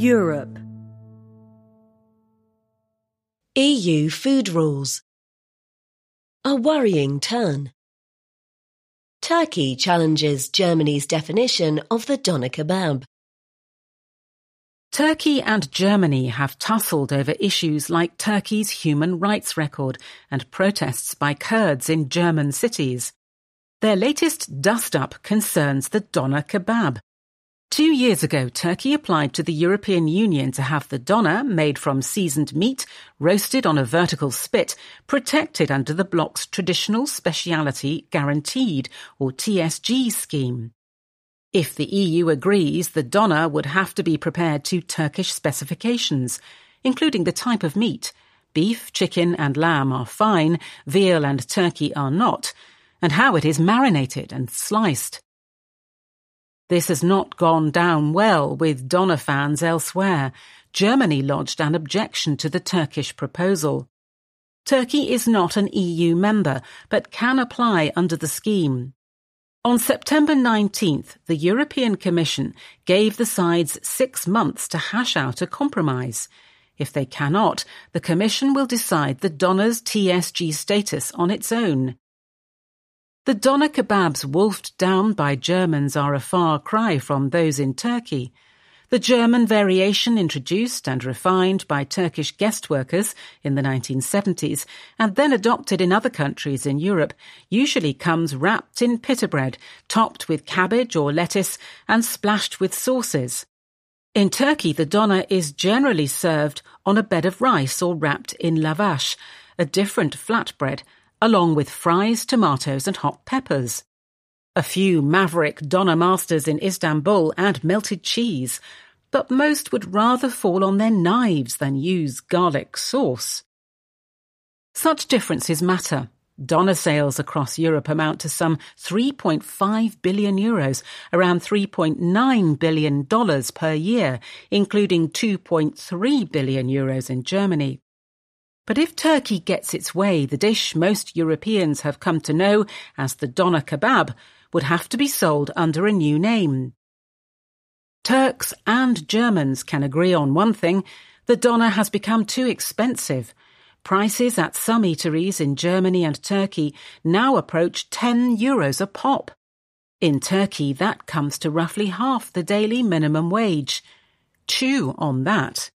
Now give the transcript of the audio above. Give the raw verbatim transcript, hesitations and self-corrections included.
Europe. E U food rules. A worrying turn. Turkey challenges Germany's definition of the doner kebab. Turkey and Germany have tussled over issues like Turkey's human rights record and protests by Kurds in German cities. Their latest dust-up concerns the doner kebab. Two years ago, Turkey applied to the European Union to have the doner, made from seasoned meat, roasted on a vertical spit, protected under the bloc's traditional speciality guaranteed, or T S G scheme. If the E U agrees, the doner would have to be prepared to Turkish specifications, including the type of meat. Beef, chicken and lamb are fine, veal and turkey are not, and how it is marinated and sliced. This has not gone down well with doner fans elsewhere. Germany lodged an objection to the Turkish proposal. Turkey is not an E U member, but can apply under the scheme. On September nineteenth, the European Commission gave the sides six months to hash out a compromise. If they cannot, the Commission will decide the doner's T S G status on its own. The doner kebabs wolfed down by Germans are a far cry from those in Turkey. The German variation introduced and refined by Turkish guest workers in the nineteen seventies and then adopted in other countries in Europe usually comes wrapped in pita bread, topped with cabbage or lettuce and splashed with sauces. In Turkey, the doner is generally served on a bed of rice or wrapped in lavash, a different flatbread, along with fries, tomatoes and hot peppers. A few maverick doner masters in Istanbul add melted cheese, but most would rather fall on their knives than use garlic sauce. Such differences matter. Doner sales across Europe amount to some three point five billion euros, around three point nine billion dollars per year, including two point three billion euros in Germany. But if Turkey gets its way, the dish most Europeans have come to know as the doner kebab would have to be sold under a new name. Turks and Germans can agree on one thing: the doner has become too expensive. Prices at some eateries in Germany and Turkey now approach ten euros a pop. In Turkey, that comes to roughly half the daily minimum wage. Chew on that.